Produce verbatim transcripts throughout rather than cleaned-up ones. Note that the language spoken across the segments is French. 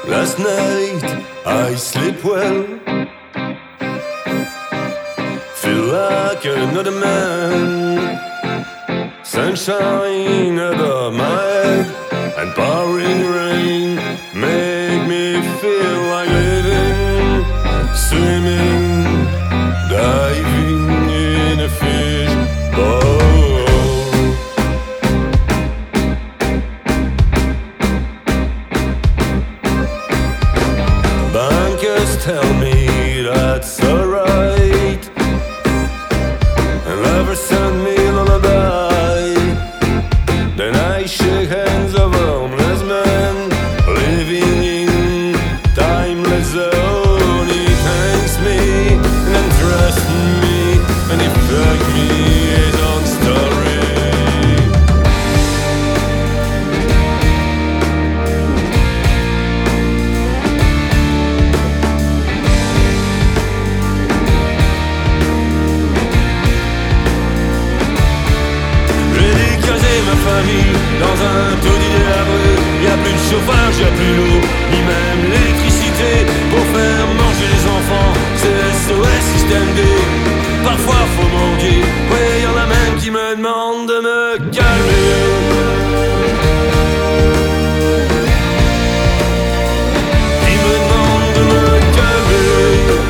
Last night I sleep well, feel like another man. Sunshine above my head and pouring rain make me feel like living, swimming, diving in a fish bowl. Bankers tell me that's alright, and lovers send me a lullaby. Then I shake hands of a homeless man living in timeless zone. He thanks me and then trusts me, and he fucked me his own story. Ma famille dans un taudis délabré. Y'a plus de chauffage, y'a plus l'eau, ni même l'électricité pour faire manger les enfants. C'est S O S système D. Parfois faut mendier. Ouais, y'en a même qui me demandent de me calmer. Qui me demandent de me calmer.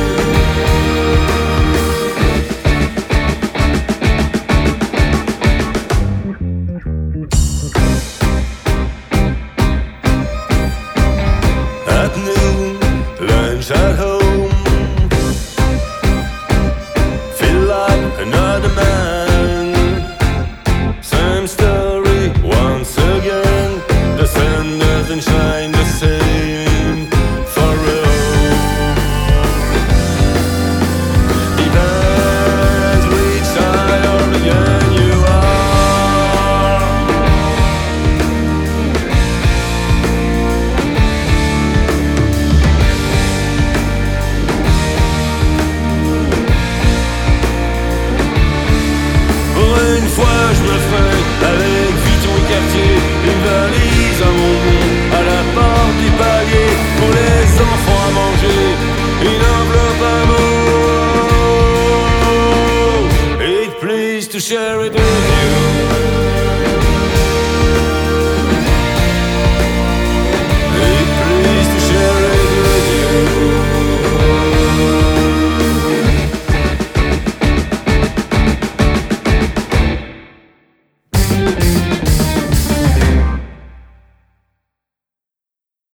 At noon, lunch at home, feel like another man. Same story once again. The sun doesn't shine the same for all. Depends which side of the gun you are. Pour une fois je me fringue avec Vuitton et Cartier, une valise à mon nom, à la porte du palier, pour les enfants à manger, une enveloppe à mots. It please to share it with you.